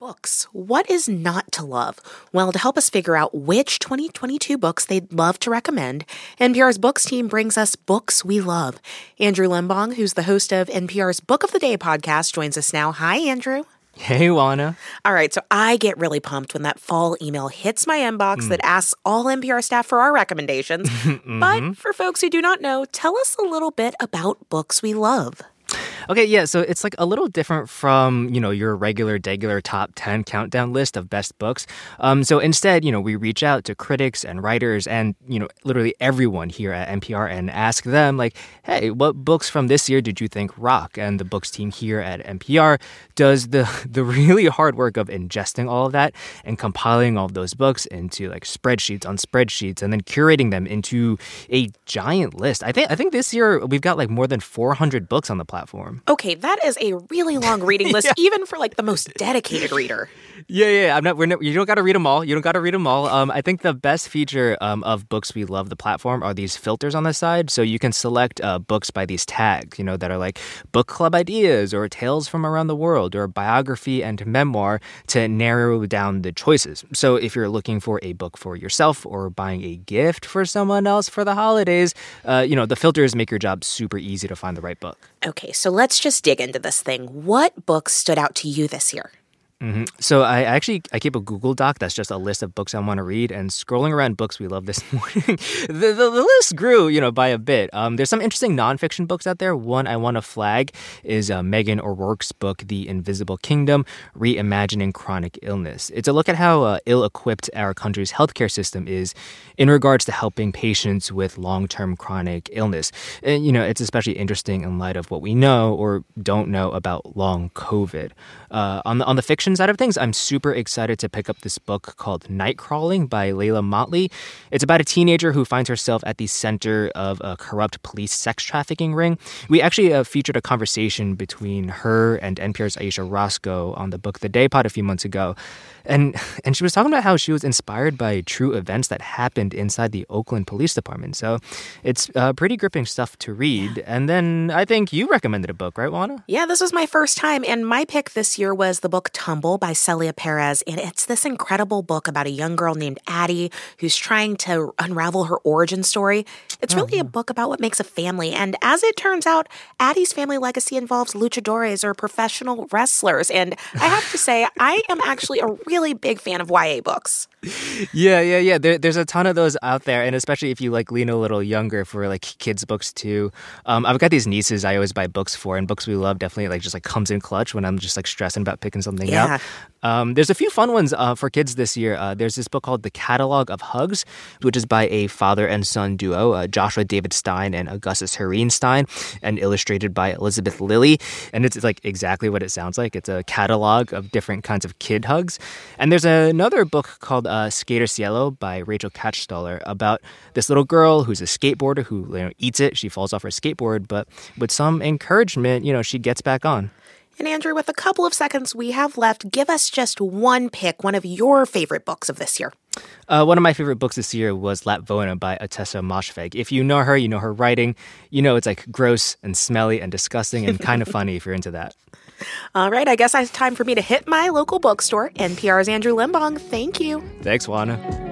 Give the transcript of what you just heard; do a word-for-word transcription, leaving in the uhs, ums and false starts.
Books. What is not to love? Well, to help us figure out which twenty twenty-two books they'd love to recommend, N P R's books team brings us Books We Love. Andrew Limbong, who's the host of N P R's Book of the Day podcast, joins us now. Hi, Andrew. Hey, Juana. All right, so I get really pumped when that fall email hits my inbox mm. that asks all N P R staff for our recommendations. mm-hmm. But for folks who do not know, tell us a little bit about Books We Love. Okay, yeah, so it's like a little different from, you know, your regular, degular top ten countdown list of best books. Um, so instead, you know, we reach out to critics and writers and, you know, literally everyone here at N P R and ask them, like, hey, what books from this year did you think rock? And the books team here at N P R does the, the really hard work of ingesting all of that and compiling all of those books into, like, spreadsheets on spreadsheets and then curating them into a giant list. I think I think this year we've got, like, more than four hundred books on the platform. Okay, that is a really long reading list, yeah. even for like the most dedicated reader. Yeah, yeah, I'm not. We're not you don't got to read them all. You don't got to read them all. Um, I think the best feature um, of Books We Love, the platform, are these filters on the side. So you can select uh, books by these tags, you know, that are like book club ideas or tales from around the world or biography and memoir to narrow down the choices. So if you're looking for a book for yourself or buying a gift for someone else for the holidays, uh, you know, the filters make your job super easy to find the right book. Okay, so let's just dig into this thing. What books stood out to you this year? Mm-hmm. So I actually I keep a Google Doc that's just a list of books I want to read, and scrolling around Books We Love this morning, the, the, the list grew, you know, by a bit. Um, there's some interesting nonfiction books out there. One I want to flag is uh, Megan O'Rourke's book, The Invisible Kingdom, Reimagining Chronic Illness. It's a look at how uh, ill-equipped our country's healthcare system is in regards to helping patients with long-term chronic illness. And, you know, it's especially interesting in light of what we know or don't know about long COVID. Uh, on the on the fiction side of things, I'm super excited to pick up this book called Night Crawling by Layla Motley. It's about a teenager who finds herself at the center of a corrupt police sex trafficking ring. We actually uh, featured a conversation between her and N P R's Aisha Roscoe on the Book of the Day pod a few months ago. And and she was talking about how she was inspired by true events that happened inside the Oakland Police Department. So it's uh, pretty gripping stuff to read. And then I think you recommended a book, right, Juana? Yeah, this was my first time. And my pick this year was the book Tumble by Celia Perez. And it's this incredible book about a young girl named Addie who's trying to unravel her origin story. It's really oh. a book about what makes a family. And as it turns out, Addie's family legacy involves luchadores or professional wrestlers. And I have to say, I am actually a really big fan of Y A books. Yeah, yeah, yeah. There, there's a ton of those out there, and especially if you like lean a little younger for like kids' books too. Um, I've got these nieces I always buy books for, and Books We Love definitely like just like comes in clutch when I'm just like stressing about picking something yeah. out. Um, there's a few fun ones uh, for kids this year. Uh, there's this book called The Catalog of Hugs, which is by a father and son duo, uh, Joshua David Stein and Augustus Hareen Stein, and illustrated by Elizabeth Lilly. And it's like exactly what it sounds like. It's a catalog of different kinds of kid hugs. And there's another book called uh, Skater Cielo by Rachel Katchstaller about this little girl who's a skateboarder who you know, eats it. She falls off her skateboard, but with some encouragement, you know, she gets back on. And Andrew, with a couple of seconds we have left, give us just one pick, one of your favorite books of this year. Uh, one of my favorite books this year was Lapvona by Ottessa Moshfegh. If you know her, you know her writing, you know it's like gross and smelly and disgusting and kind of funny if you're into that. All right, I guess it's time for me to hit my local bookstore. N P R's Andrew Limbong, thank you. Thanks, Juana.